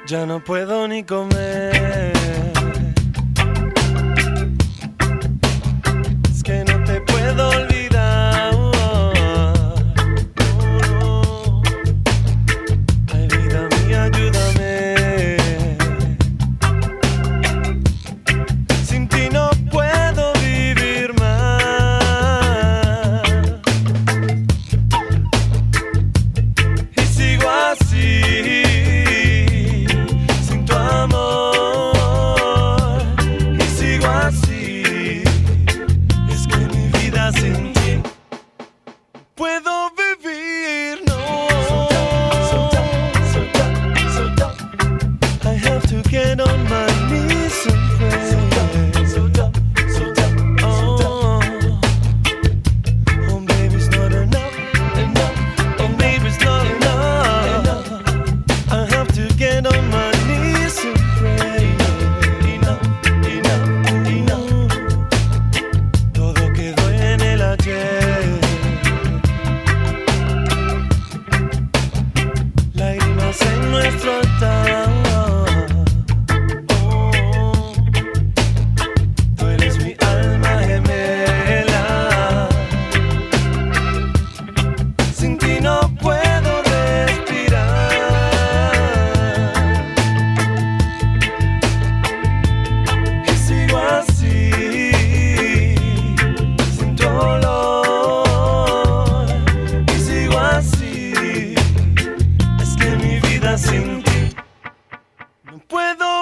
Ya no puedo ni comer. Es que no te puedo olvidar. Ay, vida mía, ayúdame. Sin ti no puedo vivir más. Y sigo así. Puedo vivir, no. I have to get on my knees and pray. Oh, baby, it's not enough. Oh, baby, it's not enough. I have to get on my knees and pray. Enough. Todo quedó en el ayer. En nuestro altar, tú eres mi alma gemela. Sin ti no puedo respirar. Y sigo así, sin tu olor. Y sigo así. Sin ti no puedo